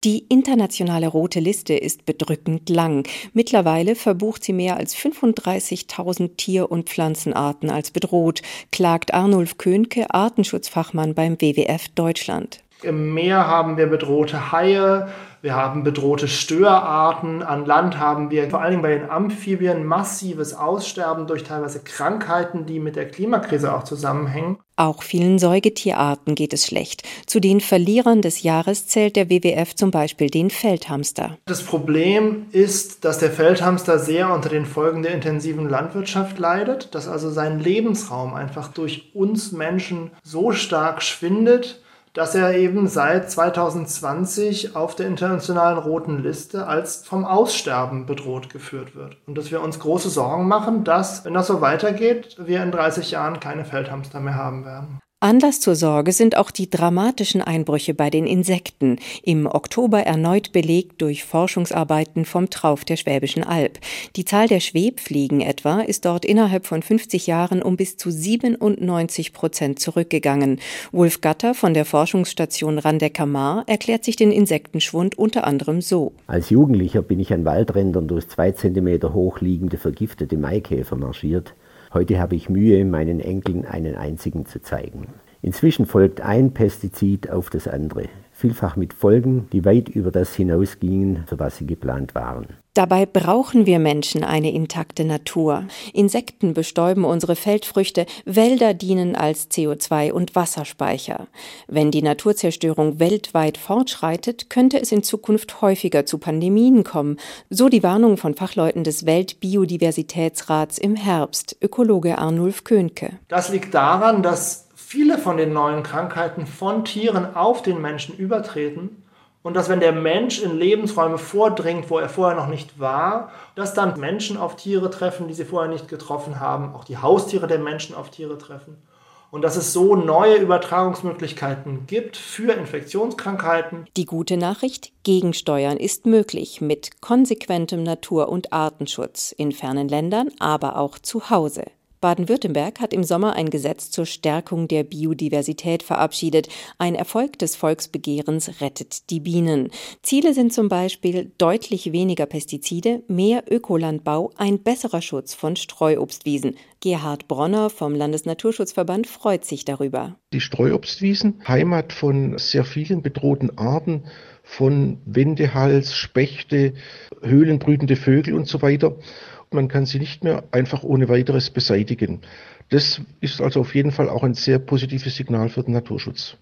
Die internationale Rote Liste ist bedrückend lang. Mittlerweile verbucht sie mehr als 35.000 Tier- und Pflanzenarten als bedroht, klagt Arnulf Köhnke, Artenschutzfachmann beim WWF Deutschland. Im Meer haben wir bedrohte Haie, wir haben bedrohte Störarten, an Land haben wir vor allen Dingen bei den Amphibien massives Aussterben durch teilweise Krankheiten, die mit der Klimakrise auch zusammenhängen. Auch vielen Säugetierarten geht es schlecht. Zu den Verlierern des Jahres zählt der WWF zum Beispiel den Feldhamster. Das Problem ist, dass der Feldhamster sehr unter den Folgen der intensiven Landwirtschaft leidet, dass also sein Lebensraum einfach durch uns Menschen so stark schwindet, dass er eben seit 2020 auf der internationalen Roten Liste als vom Aussterben bedroht geführt wird. Und dass wir uns große Sorgen machen, dass, wenn das so weitergeht, wir in 30 Jahren keine Feldhamster mehr haben werden. Anlass zur Sorge sind auch die dramatischen Einbrüche bei den Insekten, im Oktober erneut belegt durch Forschungsarbeiten vom Trauf der Schwäbischen Alb. Die Zahl der Schwebfliegen etwa ist dort innerhalb von 50 Jahren um bis zu 97% zurückgegangen. Wulf Gatter von der Forschungsstation Randecker-Mar erklärt sich den Insektenschwund unter anderem so. Als Jugendlicher bin ich an Waldrändern durch 2 Zentimeter hoch liegende vergiftete Maikäfer marschiert. Heute habe ich Mühe, meinen Enkeln einen einzigen zu zeigen. Inzwischen folgt ein Pestizid auf das andere, vielfach mit Folgen, die weit über das hinausgingen, für was sie geplant waren. Dabei brauchen wir Menschen eine intakte Natur. Insekten bestäuben unsere Feldfrüchte, Wälder dienen als CO2- und Wasserspeicher. Wenn die Naturzerstörung weltweit fortschreitet, könnte es in Zukunft häufiger zu Pandemien kommen. So die Warnung von Fachleuten des Weltbiodiversitätsrats im Herbst, Ökologe Arnulf Köhnke. Das liegt daran, dass viele von den neuen Krankheiten von Tieren auf den Menschen übertreten. Und dass, wenn der Mensch in Lebensräume vordringt, wo er vorher noch nicht war, dass dann Menschen auf Tiere treffen, die sie vorher nicht getroffen haben, auch die Haustiere der Menschen auf Tiere treffen. Und dass es so neue Übertragungsmöglichkeiten gibt für Infektionskrankheiten. Die gute Nachricht: Gegensteuern ist möglich mit konsequentem Natur- und Artenschutz in fernen Ländern, aber auch zu Hause. Baden-Württemberg hat im Sommer ein Gesetz zur Stärkung der Biodiversität verabschiedet. Ein Erfolg des Volksbegehrens rettet die Bienen. Ziele sind zum Beispiel deutlich weniger Pestizide, mehr Ökolandbau, ein besserer Schutz von Streuobstwiesen. Gerhard Bronner vom Landesnaturschutzverband freut sich darüber. Die Streuobstwiesen, Heimat von sehr vielen bedrohten Arten, von Wendehals, Spechte, höhlenbrütende Vögel und so weiter. Man kann sie nicht mehr einfach ohne weiteres beseitigen. Das ist also auf jeden Fall auch ein sehr positives Signal für den Naturschutz.